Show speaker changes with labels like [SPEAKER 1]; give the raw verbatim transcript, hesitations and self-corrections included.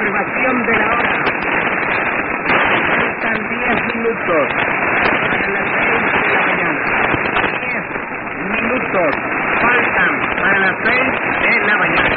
[SPEAKER 1] observación de la hora. Faltan diez minutos para las seis de la mañana. Diez minutos faltan para las seis de la mañana.